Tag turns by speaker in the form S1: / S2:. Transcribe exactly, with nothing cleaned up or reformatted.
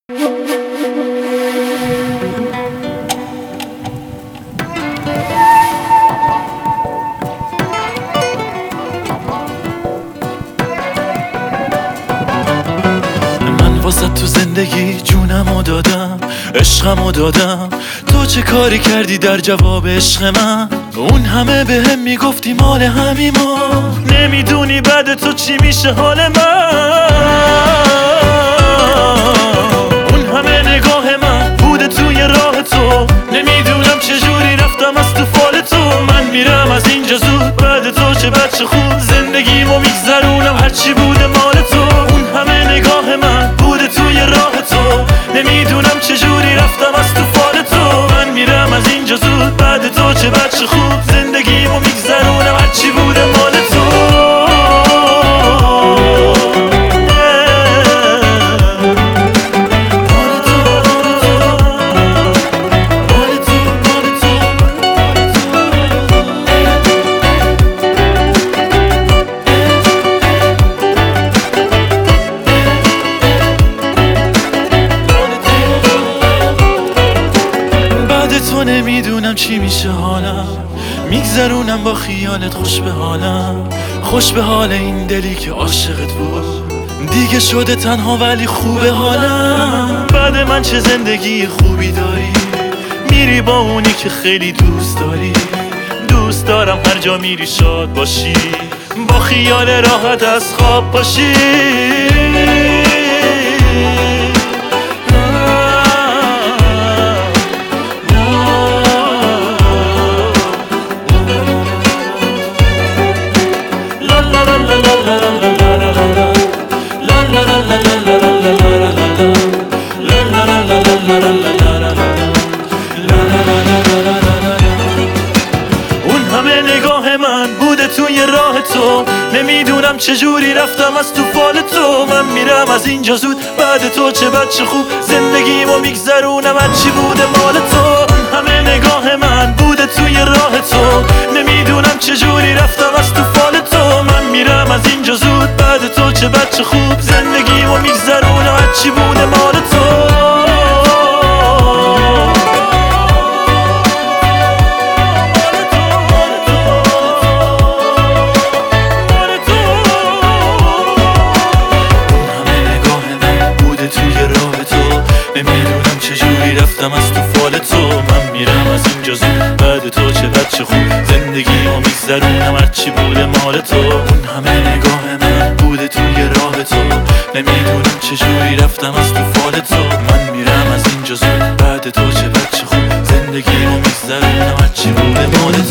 S1: واسه تو زندگی جونمو دادم، عشقمو دادم، تو چه کاری کردی در جواب عشق من؟ اون همه به هم میگفتی مال همیم ما، نمیدونی بعد تو چی میشه حال من. اون همه نگاه من بوده توی راه تو، نمیدونم چجوری رفتم از تو فال تو. من میرم از اینجا زود، بعد تو چه بچه خوب، زندگیمو میگذرونم هرچی بوده مال تو. اون همه نگاه من بوده توی راه تو، نمیدونم چجوری رفتم از تو فال تو. من میرم از اینجا زود، بعد تو چه بچه خوب، زندگیمو میگذرونم هرچی بوده مال تو. تو نمیدونم چی میشه حالم، میگذرونم با خیالت خوش به حالم، خوش به حال این دلی که عاشقت بود، دیگه شده تنها ولی خوبه حالم. بعد من چه زندگی خوبی داری، میری با اونی که خیلی دوست داری. دوست دارم هر جا میری شاد باشی، با خیال راحت از خواب باشی. اون همه نگاه من بوده توی راه تو، نمیدونم چجوری رفتم از تو فال تو. من میرم از اینجا زود، بعد تو چه بچه خوب، زندگیمو میگذرونم هرچی بوده مال تو. اون همه نگاه من بوده توی راه تو، نمیدونم چجوری رفتم از تو فال تو. من میرم از اینجا زود، بعد تو چه بچه خوب، زندگیمو میگذرونم هرچی بوده مال تو. نمیدونم چجوری رفتم از تو فال تو. من میرم از اینجا زود، بعد تو چه بچه خوب، زندگیمو میگذرونم هرچی بوده مال تو. اون همه نگاه من بوده توی راه تو، نمیدونم چجوری رفتم از تو فال تو. من میرم از اینجا زود، بعد تو چه بچه خوب، زندگیمو میگذرونم هرچی بوده مال تو.